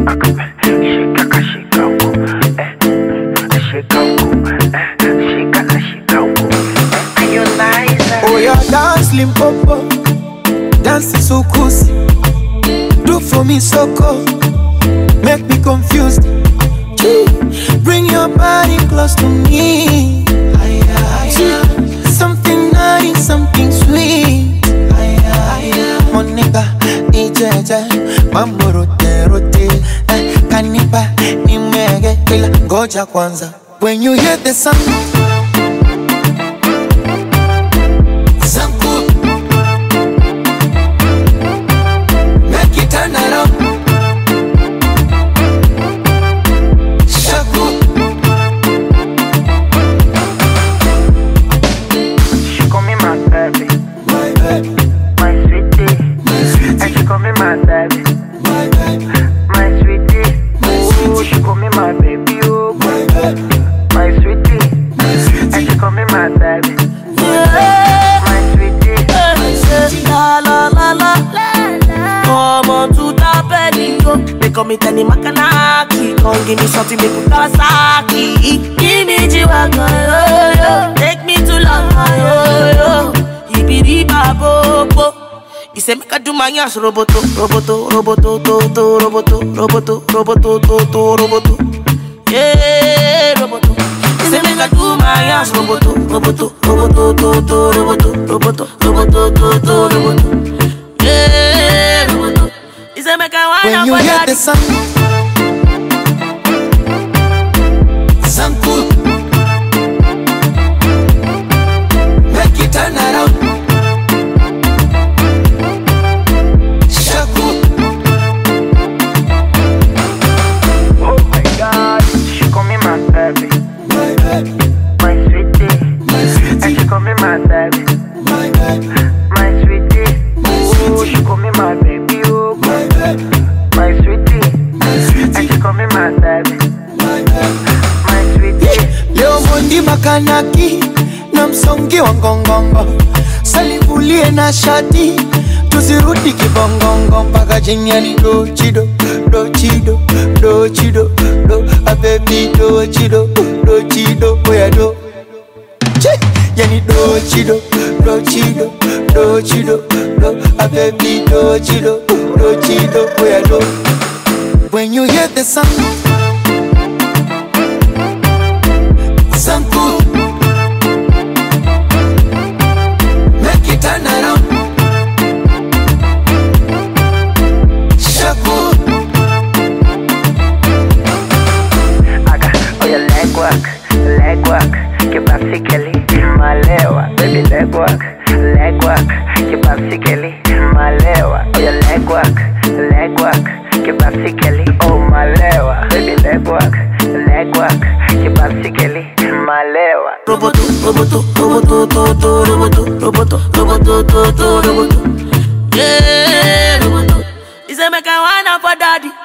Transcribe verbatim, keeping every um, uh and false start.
Oh yeah, dance Limpopo, dance Sukusi. Do for me Soko, make me confused. Bring your body close to me. Something nice, something sweet. Monica, ijeje, mambo rote rote. Kanipa, nimege, ila goja kwanza. When you hear the sound, Tani makanaki, come give me something make me Kawasaki. Give me G-Wagon, yo, yo. Take me to London, yo, yo. Hibidi-ba-bo-bo. He say make I do my ass roboto, roboto, roboto, to, to, roboto, roboto, roboto, to, to, roboto. Yeah, roboto. He say make I do my ass roboto, roboto, roboto, to, to, roboto, roboto, roboto, to, to, roboto. Yeah, roboto. He say make I wanna when you hear the sound, sound cool. Make it turn around. Shaku. Oh my God, she call me my baby, my baby, my sweetie, my sweetie. And she call me my baby, my baby, my sweetie. my sweetie. Oh, she call me my baby, oh my baby, my sweetie, my sweetie. and she call me my baby, my baby, my sweetie. Leo mondi makanaki na msongi wa ngongongo, salivulie na shati tuzirudi kibongongo mpaka jinyani do chido do chido do chido do a baby do chido do chido oya do che yani do chido do chido do chido do a baby do chido do chido oya do. When you hear the sound, sound cool. Make it turn around. Shaku. Aga, oh your leg work, leg work. Keep basically malewa, baby leg work, leg work. Keep basically malewa, oh your leg work, leg work. Keep basically oh malewa, baby leg work, leg work. Keep basically malewa. Roboto, roboto, roboto, to, to, roboto, roboto, roboto, to, to, roboto. Yeah, roboto. He say make I wanna for daddy.